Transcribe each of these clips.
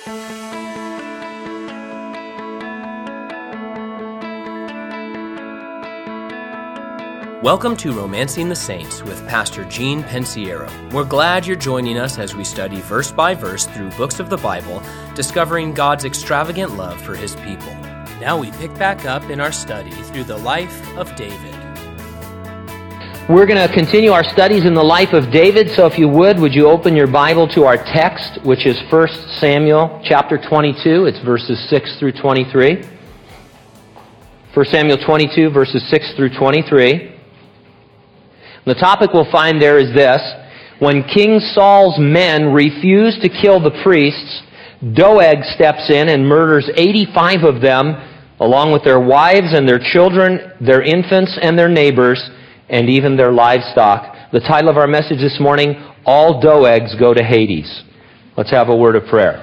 Welcome to Romancing the Saints with Pastor Gene Pensiero. We're glad you're joining us as we study verse by verse through books of the Bible, discovering God's extravagant love for His people. Now we pick back up in our study through the life of David. We're going to continue our studies in the life of David, so if you would you open your Bible to our text, which is 1 Samuel chapter 22. It's verses 6 through 23. 1 Samuel 22, verses 6 through 23. The topic we'll find there is this: when King Saul's men refuse to kill the priests, Doeg steps in and murders 85 of them, along with their wives and their children, their infants and their neighbors, and even their livestock. The title of our message this morning, All Doegs Go to Hades. Let's have a word of prayer.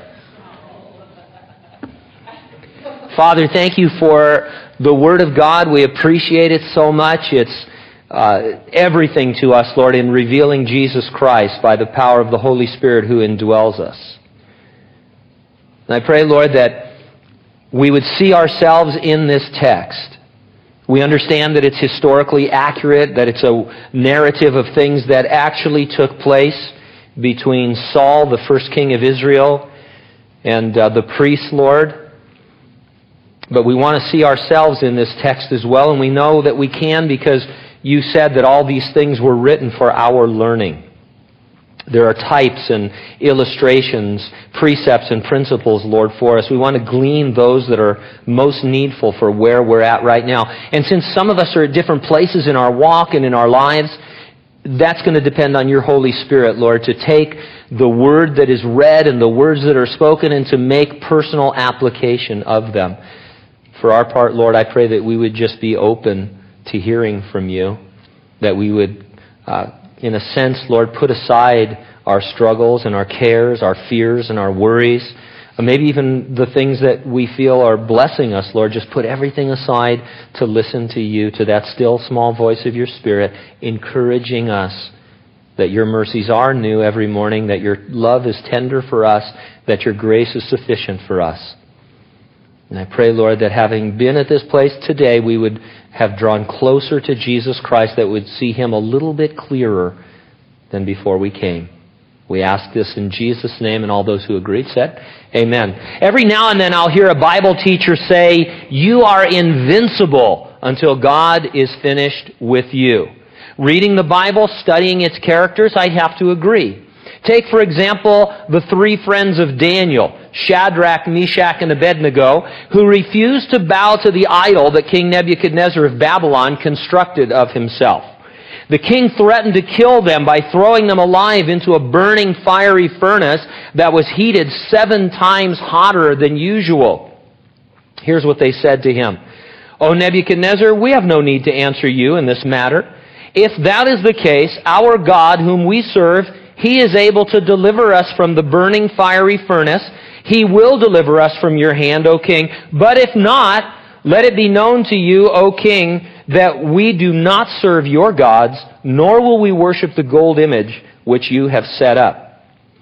Father, thank you for the Word of God. We appreciate it so much. It's everything to us, Lord, in revealing Jesus Christ by the power of the Holy Spirit who indwells us. And I pray, Lord, that we would see ourselves in this text. We understand that it's historically accurate, that it's a narrative of things that actually took place between Saul, the first king of Israel, and the priests, Lord. But we want to see ourselves in this text as well, and we know that we can because you said that all these things were written for our learning. There are types and illustrations, precepts and principles, Lord, for us. We want to glean those that are most needful for where we're at right now. And since some of us are at different places in our walk and in our lives, that's going to depend on your Holy Spirit, Lord, to take the word that is read and the words that are spoken and to make personal application of them. For our part, Lord, I pray that we would just be open to hearing from you, that we would, in a sense, Lord, put aside our struggles and our cares, our fears and our worries, maybe even the things that we feel are blessing us, Lord. Just put everything aside to listen to you, to that still small voice of your Spirit, encouraging us that your mercies are new every morning, that your love is tender for us, that your grace is sufficient for us. And I pray, Lord, that having been at this place today, we would have drawn closer to Jesus Christ, that would see Him a little bit clearer than before we came. We ask this in Jesus' name, and all those who agreed said, Amen. Every now and then I'll hear a Bible teacher say, you are invincible until God is finished with you. Reading the Bible, studying its characters, I have to agree. Take, for example, the three friends of Daniel, Shadrach, Meshach, and Abednego, who refused to bow to the idol that King Nebuchadnezzar of Babylon constructed of himself. The king threatened to kill them by throwing them alive into a burning fiery furnace that was heated 7 times hotter than usual. Here's what they said to him. O Nebuchadnezzar, we have no need to answer you in this matter. If that is the case, our God, whom we serve, He is able to deliver us from the burning fiery furnace. He will deliver us from your hand, O king. But if not, let it be known to you, O king, that we do not serve your gods, nor will we worship the gold image which you have set up.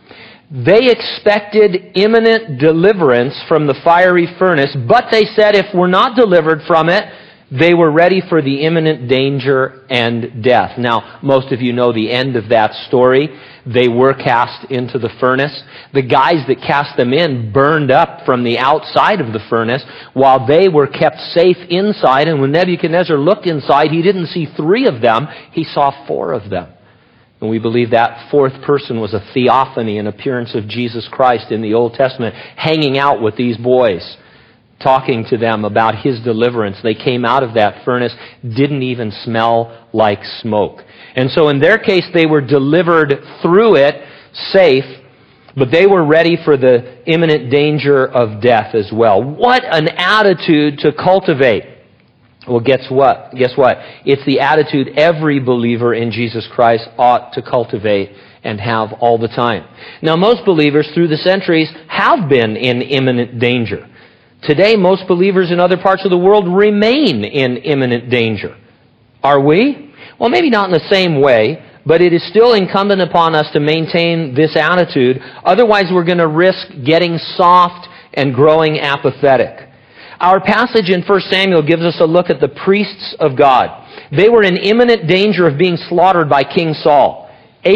They expected imminent deliverance from the fiery furnace, but they said if we're not delivered from it, they were ready for the imminent danger and death. Now, most of you know the end of that story. They were cast into the furnace. The guys that cast them in burned up from the outside of the furnace while they were kept safe inside. And when Nebuchadnezzar looked inside, he didn't see 3 of them. He saw 4 of them. And we believe that 4th person was a theophany, an appearance of Jesus Christ in the Old Testament, hanging out with these boys, talking to them about His deliverance. They came out of that furnace, didn't even smell like smoke. And so in their case, they were delivered through it, safe, but they were ready for the imminent danger of death as well. What an attitude to cultivate. Well, guess what? It's the attitude every believer in Jesus Christ ought to cultivate and have all the time. Now, most believers through the centuries have been in imminent danger. Today, most believers in other parts of the world remain in imminent danger. Are we? Well, maybe not in the same way, but it is still incumbent upon us to maintain this attitude. Otherwise, we're going to risk getting soft and growing apathetic. Our passage in 1 Samuel gives us a look at the priests of God. They were in imminent danger of being slaughtered by King Saul.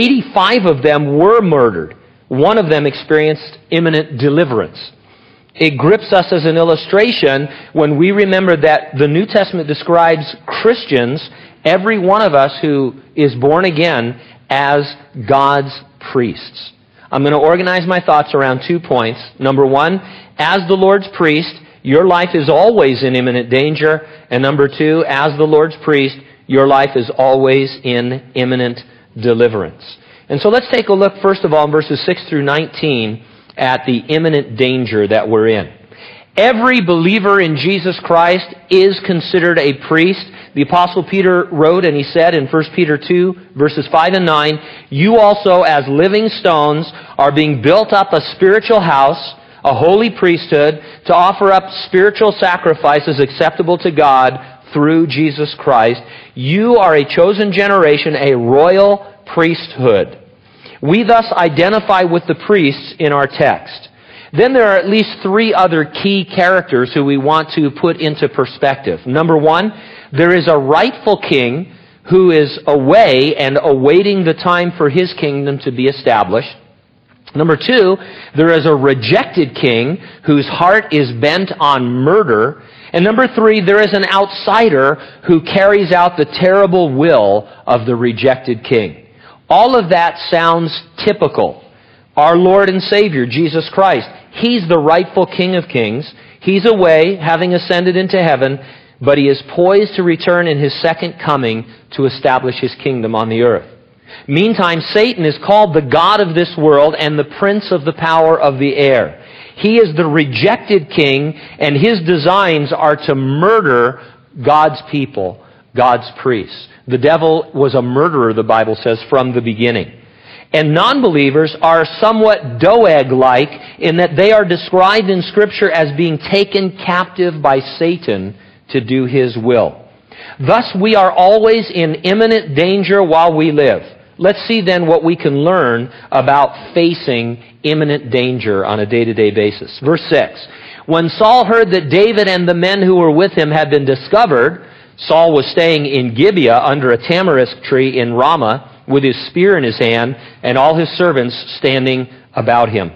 85 of them were murdered. One of them experienced imminent deliverance. It grips us as an illustration when we remember that the New Testament describes Christians, every one of us who is born again, as God's priests. I'm going to organize my thoughts around 2 points. Number one, as the Lord's priest, your life is always in imminent danger. And number two, as the Lord's priest, your life is always in imminent deliverance. And so let's take a look, first of all, in verses 6 through 19, at the imminent danger that we're in. Every believer in Jesus Christ is considered a priest. The Apostle Peter wrote, and he said in 1 Peter 2, verses 5 and 9, "You also, as living stones, are being built up a spiritual house, a holy priesthood, to offer up spiritual sacrifices acceptable to God through Jesus Christ. You are a chosen generation, a royal priesthood." We thus identify with the priests in our text. Then there are at least 3 other key characters who we want to put into perspective. Number one, there is a rightful king who is away and awaiting the time for his kingdom to be established. Number two, there is a rejected king whose heart is bent on murder. And number 3, there is an outsider who carries out the terrible will of the rejected king. All of that sounds typical. Our Lord and Savior, Jesus Christ, He's the rightful King of Kings. He's away, having ascended into heaven, but He is poised to return in His second coming to establish His kingdom on the earth. Meantime, Satan is called the god of this world and the prince of the power of the air. He is the rejected king, and his designs are to murder God's people, God's priests. The devil was a murderer, the Bible says, from the beginning. And non-believers are somewhat Doeg-like in that they are described in Scripture as being taken captive by Satan to do his will. Thus, we are always in imminent danger while we live. Let's see then what we can learn about facing imminent danger on a day-to-day basis. Verse 6, "When Saul heard that David and the men who were with him had been discovered," Saul was staying in Gibeah under a tamarisk tree in Ramah with his spear in his hand and all his servants standing about him.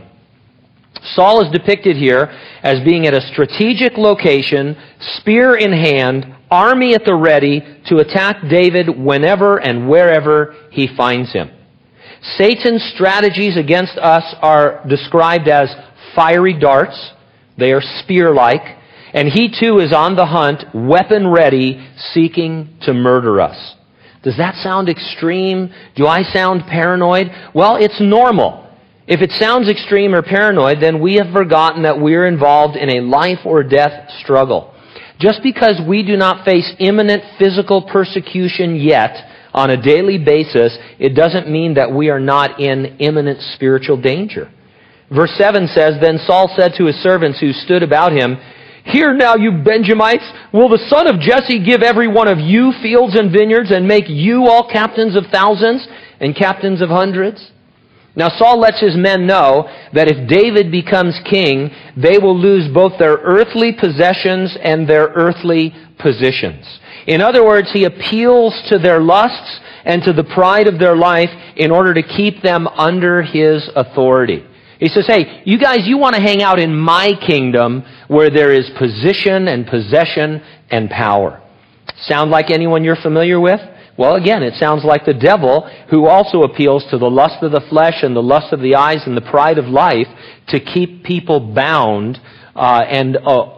Saul is depicted here as being at a strategic location, spear in hand, army at the ready to attack David whenever and wherever he finds him. Satan's strategies against us are described as fiery darts. They are spear-like. And he too is on the hunt, weapon ready, seeking to murder us. Does that sound extreme? Do I sound paranoid? Well, it's normal. If it sounds extreme or paranoid, then we have forgotten that we're involved in a life or death struggle. Just because we do not face imminent physical persecution yet on a daily basis, it doesn't mean that we are not in imminent spiritual danger. Verse 7 says, "Then Saul said to his servants who stood about him, 'Hear now, you Benjamites, will the son of Jesse give every one of you fields and vineyards and make you all captains of thousands and captains of hundreds?' Now Saul lets his men know that if David becomes king, they will lose both their earthly possessions and their earthly positions. In other words, he appeals to their lusts and to the pride of their life in order to keep them under his authority. He says, hey, you guys, you want to hang out in my kingdom where there is position and possession and power. Sound like anyone you're familiar with? Well, again, it sounds like the devil, who also appeals to the lust of the flesh and the lust of the eyes and the pride of life to keep people bound and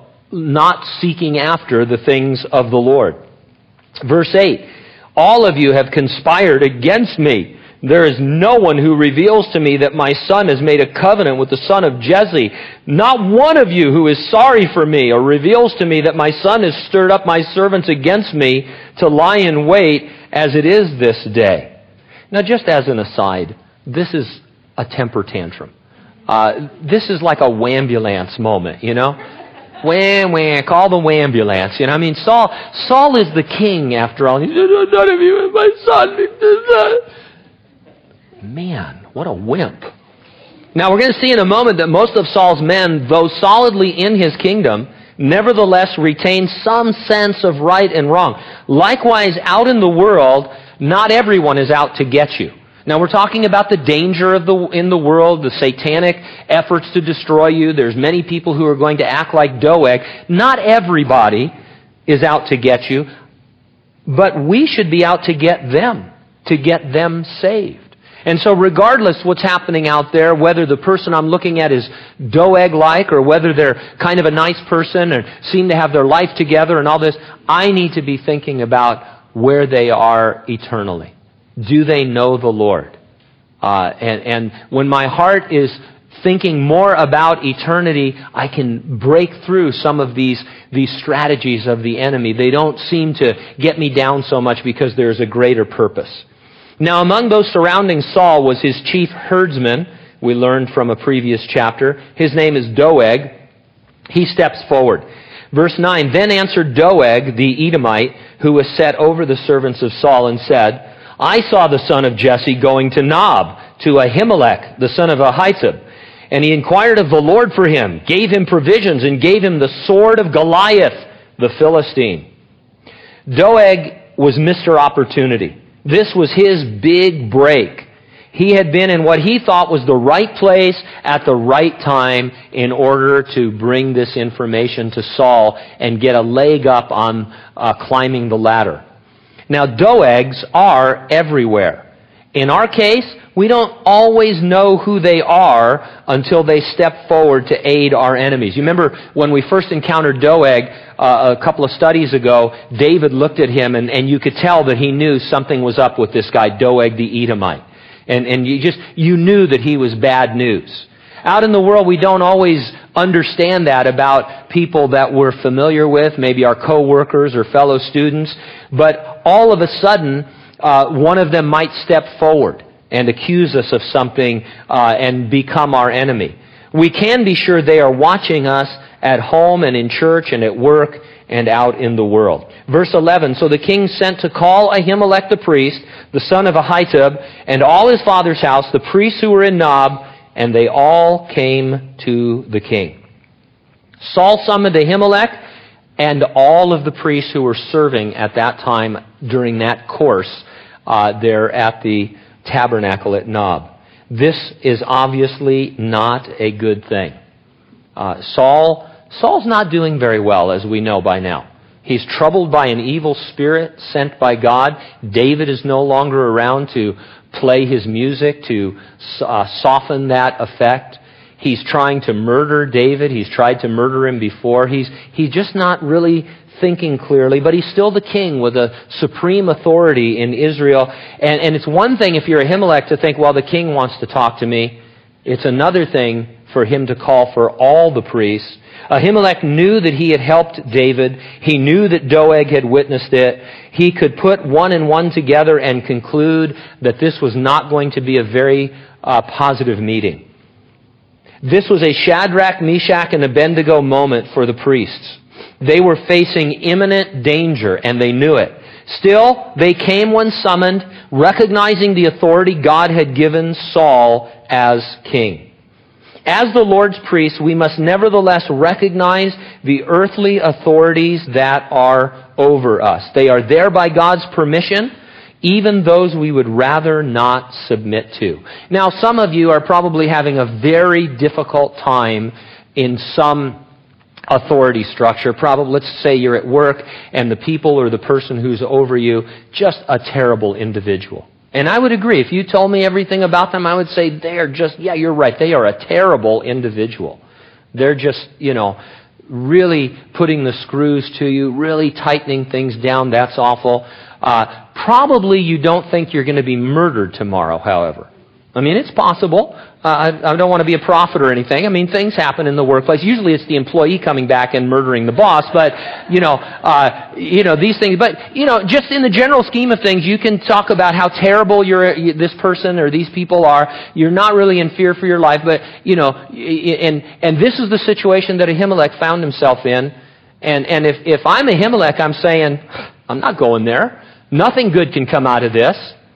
not seeking after the things of the Lord. Verse 8, "All of you have conspired against me. There is no one who reveals to me that my son has made a covenant with the son of Jesse. Not one of you who is sorry for me or reveals to me that my son has stirred up my servants against me to lie in wait as it is this day." Now, just as an aside, this is a temper tantrum. This is like a wambulance moment, you know? Wham, wham, call the wambulance. You know, I mean, Saul is the king after all. He said, "None of you is my son." Man, what a wimp. Now we're going to see in a moment that most of Saul's men, though solidly in his kingdom, nevertheless retain some sense of right and wrong. Likewise, out in the world, not everyone is out to get you. Now we're talking about the danger in the world, the satanic efforts to destroy you. There's many people who are going to act like Doeg. Not everybody is out to get you, but we should be out to get them saved. And so regardless what's happening out there, whether the person I'm looking at is Doeg-like or whether they're kind of a nice person or seem to have their life together and all this, I need to be thinking about where they are eternally. Do they know the Lord? And when my heart is thinking more about eternity, I can break through some of these strategies of the enemy. They don't seem to get me down so much because there's a greater purpose. Now, among those surrounding Saul was his chief herdsman, we learned from a previous chapter. His name is Doeg. He steps forward. Verse 9, Then answered Doeg, the Edomite, who was set over the servants of Saul, and said, I saw the son of Jesse going to Nob, to Ahimelech, the son of Ahitub. And he inquired of the Lord for him, gave him provisions, and gave him the sword of Goliath, the Philistine. Doeg was Mr. Opportunity. This was his big break. He had been in what he thought was the right place at the right time in order to bring this information to Saul and get a leg up on climbing the ladder. Now, Doegs are everywhere. In our case, we don't always know who they are until they step forward to aid our enemies. You remember when we first encountered Doeg a couple of studies ago, David looked at him and you could tell that he knew something was up with this guy, Doeg the Edomite. And you knew that he was bad news. Out in the world, we don't always understand that about people that we're familiar with, maybe our co-workers or fellow students. But all of a sudden, one of them might step forward and accuse us of something and become our enemy. We can be sure they are watching us at home and in church and at work and out in the world. Verse 11, So the king sent to call Ahimelech the priest, the son of Ahitub, and all his father's house, the priests who were in Nob, and they all came to the king. Saul summoned Ahimelech and all of the priests who were serving at that time during that course there at the tabernacle at Nob. This is obviously not a good thing. Saul's not doing very well, as we know by now. He's troubled by an evil spirit sent by God. David is no longer around to play his music, to soften that effect. He's trying to murder David. He's tried to murder him before. He's just not really thinking clearly, but he's still the king with a supreme authority in Israel. And it's one thing if you're Ahimelech to think, well, the king wants to talk to me. It's another thing for him to call for all the priests. Ahimelech knew that he had helped David. He knew that Doeg had witnessed it. He could put one and one together and conclude that this was not going to be a very positive meeting. This was a Shadrach, Meshach, and Abednego moment for the priests. They were facing imminent danger, and they knew it. Still, they came when summoned, recognizing the authority God had given Saul as king. As the Lord's priests, we must nevertheless recognize the earthly authorities that are over us. They are there by God's permission, even those we would rather not submit to. Now, some of you are probably having a very difficult time in some authority structure. Probably, let's say you're at work and the people or the person who's over you, just a terrible individual. And I would agree. If you told me everything about them, I would say they are just, yeah, you're right. They are a terrible individual. They're just, really putting the screws to you, really tightening things down. That's awful. Probably you don't think you're going to be murdered tomorrow, however. I mean, it's possible. I don't want to be a prophet or anything. I mean, things happen in the workplace. Usually it's the employee coming back and murdering the boss, but, these things. But, just in the general scheme of things, you can talk about how terrible this person or these people are. You're not really in fear for your life, but, and this is the situation that Ahimelech found himself in. And if I'm Ahimelech, I'm saying, I'm not going there. Nothing good can come out of this.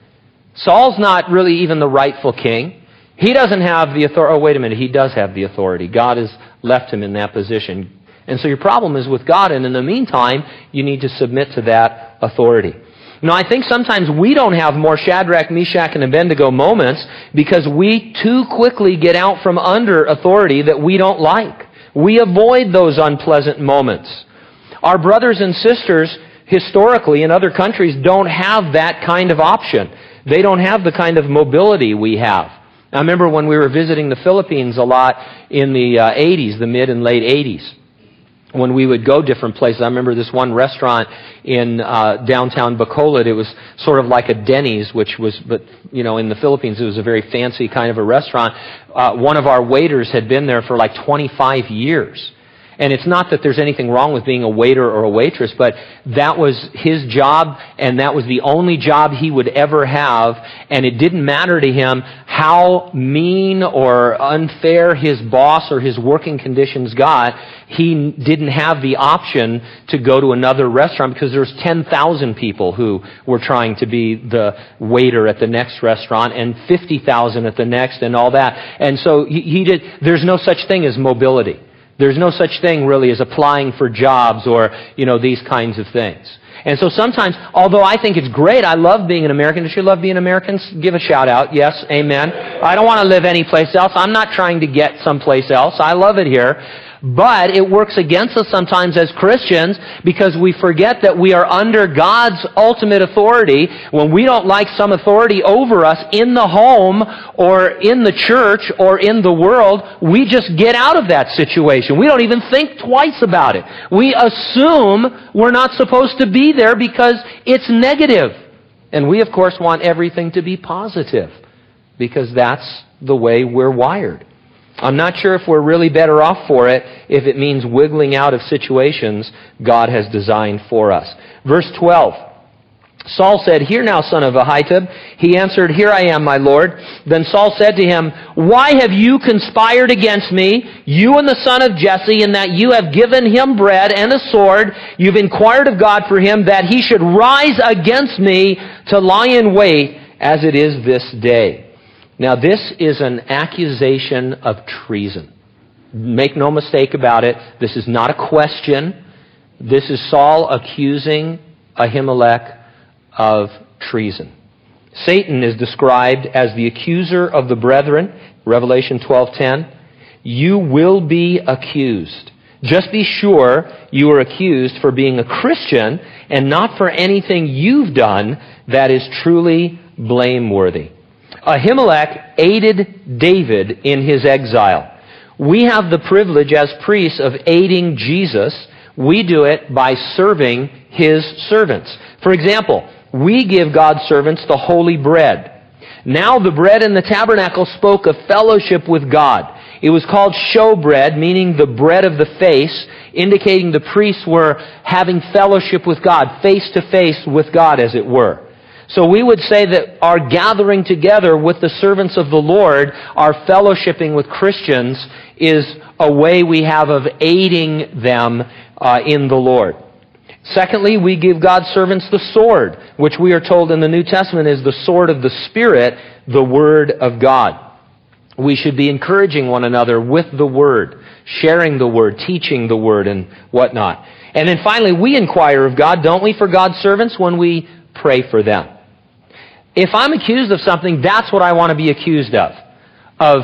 Saul's not really even the rightful king. He doesn't have the authority. Oh, wait a minute. He does have the authority. God has left him in that position. And so your problem is with God, and in the meantime, you need to submit to that authority. Now, I think sometimes we don't have more Shadrach, Meshach, and Abednego moments because we too quickly get out from under authority that we don't like. We avoid those unpleasant moments. Our brothers and sisters, historically, in other countries, don't have that kind of option. They don't have the kind of mobility we have. I remember when we were visiting the Philippines a lot in the 80s, the mid and late 80s. When we would go different places. I remember this one restaurant in downtown Bacolod. It was sort of like a Denny's, which was, but in the Philippines, it was a very fancy kind of a restaurant. One of our waiters had been there for like 25 years. And it's not that there's anything wrong with being a waiter or a waitress, but that was his job, and that was the only job he would ever have, and it didn't matter to him how mean or unfair his boss or his working conditions got. He didn't have the option to go to another restaurant because there was 10,000 people who were trying to be the waiter at the next restaurant and 50,000 at the next and all that. And so there's no such thing as mobility. There's no such thing really as applying for jobs or, these kinds of things. And so sometimes, although I think it's great, I love being an American. Does you love being Americans? Give a shout out. Yes, amen. I don't want to live anyplace else. I'm not trying to get someplace else. I love it here. But it works against us sometimes as Christians because we forget that we are under God's ultimate authority. When we don't like some authority over us in the home or in the church or in the world, we just get out of that situation. We don't even think twice about it. We assume we're not supposed to be there because it's negative. And we, of course, want everything to be positive because that's the way we're wired. I'm not sure if we're really better off for it if it means wiggling out of situations God has designed for us. Verse 12. Saul said, "Hear now, son of Ahitub." He answered, "Here I am, my lord." Then Saul said to him, "Why have you conspired against me, you and the son of Jesse, in that you have given him bread and a sword? You've inquired of God for him that he should rise against me to lie in wait as it is this day." Now, this is an accusation of treason. Make no mistake about it. This is not a question. This is Saul accusing Ahimelech of treason. Satan is described as the accuser of the brethren, Revelation 12:10. You will be accused. Just be sure you are accused for being a Christian and not for anything you've done that is truly blameworthy. Ahimelech aided David in his exile. We have the privilege as priests of aiding Jesus. We do it by serving his servants. For example, we give God's servants the holy bread. Now the bread in the tabernacle spoke of fellowship with God. It was called showbread, meaning the bread of the face, indicating the priests were having fellowship with God, face to face with God, as it were. So we would say that our gathering together with the servants of the Lord, our fellowshipping with Christians, is a way we have of aiding them in the Lord. Secondly, we give God's servants the sword, which we are told in the New Testament is the sword of the Spirit, the Word of God. We should be encouraging one another with the Word, sharing the Word, teaching the Word, and whatnot. And then finally, we inquire of God, don't we, for God's servants when we pray for them. If I'm accused of something, that's what I want to be accused of. Of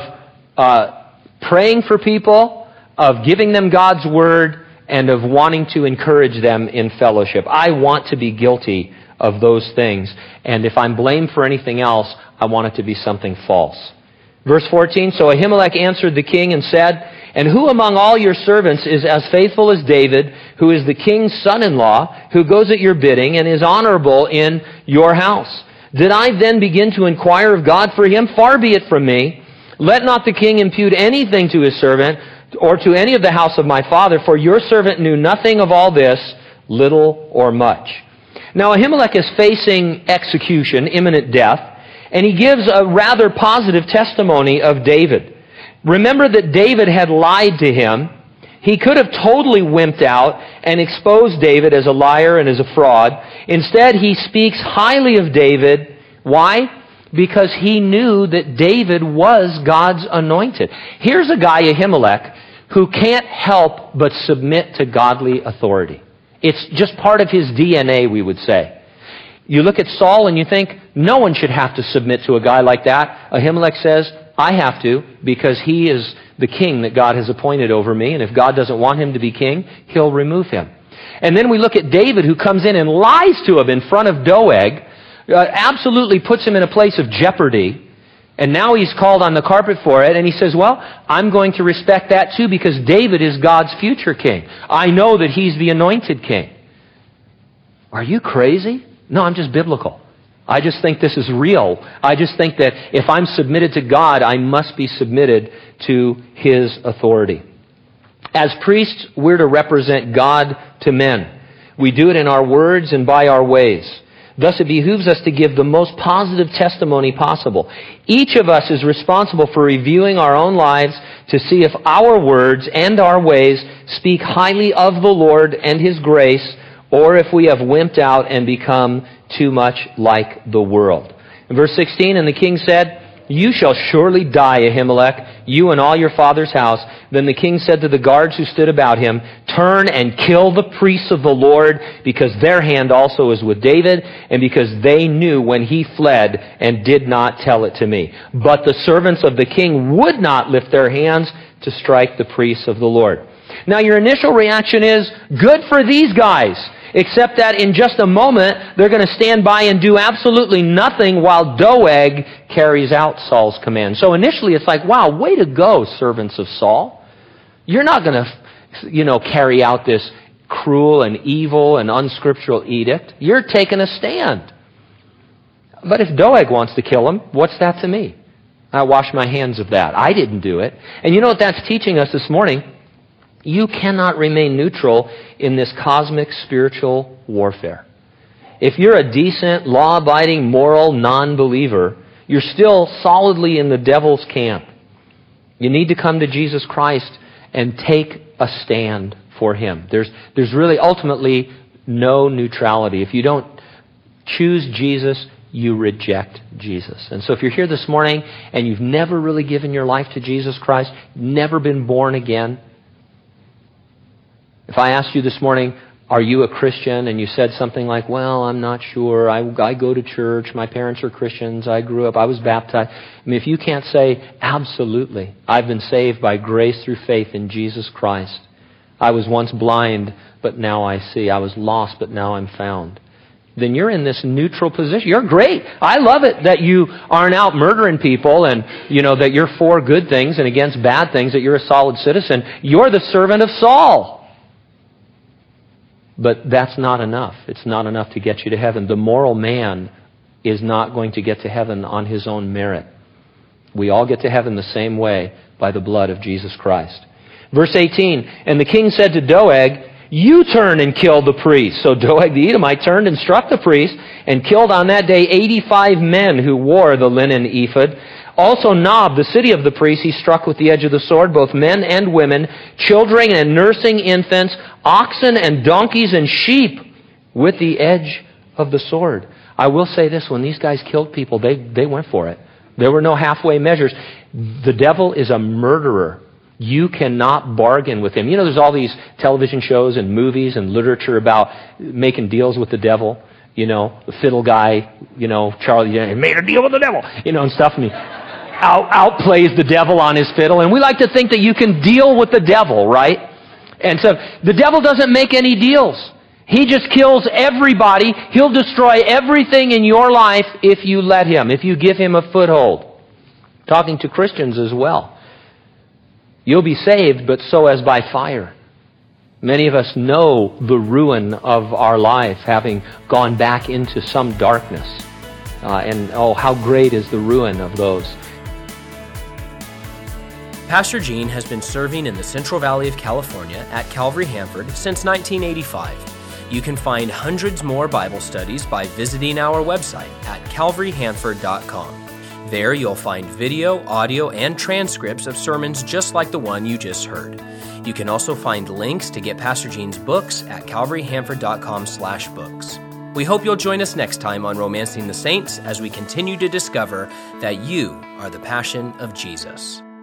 praying for people, of giving them God's Word, and of wanting to encourage them in fellowship. I want to be guilty of those things. And if I'm blamed for anything else, I want it to be something false. Verse 14, so Ahimelech answered the king and said, "And who among all your servants is as faithful as David, who is the king's son-in-law, who goes at your bidding and is honorable in your house? Did I then begin to inquire of God for him? Far be it from me. Let not the king impute anything to his servant or to any of the house of my father, for your servant knew nothing of all this, little or much." Now Ahimelech is facing execution, imminent death, and he gives a rather positive testimony of David. Remember that David had lied to him. He could have totally wimped out and exposed David as a liar and as a fraud. Instead, he speaks highly of David. Why? because he knew that David was God's anointed. Here's a guy, Ahimelech, who can't help but submit to godly authority. It's just part of his DNA, we would say. You look at Saul and you think, no one should have to submit to a guy like that. Ahimelech says, I have to, because he is the king that God has appointed over me, and if God doesn't want him to be king, he'll remove him. And then we look at David, who comes in and lies to him in front of Doeg, absolutely puts him in a place of jeopardy, and now he's called on the carpet for it, and he says, well, I'm going to respect that too, because David is God's future king. I know that he's the anointed king. Are you crazy? No, I'm just biblical. I just think this is real. I just think that if I'm submitted to God, I must be submitted to His authority. As priests, we're to represent God to men. We do it in our words and by our ways. Thus, it behooves us to give the most positive testimony possible. Each of us is responsible for reviewing our own lives to see if our words and our ways speak highly of the Lord and His grace, or if we have wimped out and become too much like the world. In verse 16, and the king said, you shall surely die, Ahimelech, you and all your father's house. Then the king said to the guards who stood about him, turn and kill the priests of the Lord, because their hand also is with David, and because they knew when he fled and did not tell it to me. But the servants of the king would not lift their hands to strike the priests of the Lord. Now your initial reaction is, good for these guys. Except that in just a moment, they're going to stand by and do absolutely nothing while Doeg carries out Saul's command. So initially it's like, wow, way to go, servants of Saul. You're not going to, carry out this cruel and evil and unscriptural edict. You're taking a stand. But if Doeg wants to kill him, what's that to me? I wash my hands of that. I didn't do it. And you know what that's teaching us this morning? You cannot remain neutral in this cosmic spiritual warfare. If you're a decent, law-abiding, moral non-believer, you're still solidly in the devil's camp. You need to come to Jesus Christ and take a stand for Him. There's really ultimately no neutrality. If you don't choose Jesus, you reject Jesus. And so if you're here this morning and you've never really given your life to Jesus Christ, never been born again, if I asked you this morning, are you a Christian? And you said something like, well, I'm not sure. I go to church. My parents are Christians. I grew up. I was baptized. I mean, if you can't say, absolutely, I've been saved by grace through faith in Jesus Christ. I was once blind, but now I see. I was lost, but now I'm found. Then you're in this neutral position. You're great. I love it that you aren't out murdering people and, that you're for good things and against bad things, that you're a solid citizen. You're the servant of Saul. But that's not enough. It's not enough to get you to heaven. The moral man is not going to get to heaven on his own merit. We all get to heaven the same way, by the blood of Jesus Christ. Verse 18, and the king said to Doeg, you turn and kill the priest. So Doeg the Edomite turned and struck the priest and killed on that day 85 men who wore the linen ephod. Also Nob, the city of the priests, he struck with the edge of the sword, both men and women, children and nursing infants, oxen and donkeys and sheep, with the edge of the sword. I will say this, when these guys killed people, they went for it. There were no halfway measures. The devil is a murderer. You cannot bargain with him. There's all these television shows and movies and literature about making deals with the devil. The fiddle guy, Charlie, made a deal with the devil, and stuff. And he outplays the devil on his fiddle. And we like to think that you can deal with the devil, right? And so the devil doesn't make any deals. He just kills everybody. He'll destroy everything in your life if you let him, if you give him a foothold. Talking to Christians as well. You'll be saved, but so as by fire. Many of us know the ruin of our life, having gone back into some darkness. And how great is the ruin of those. Pastor Gene has been serving in the Central Valley of California at Calvary Hanford since 1985. You can find hundreds more Bible studies by visiting our website at calvaryhanford.com. There you'll find video, audio, and transcripts of sermons just like the one you just heard. You can also find links to get Pastor Gene's books at calvaryhanford.com/books. We hope you'll join us next time on Romancing the Saints as we continue to discover that you are the passion of Jesus.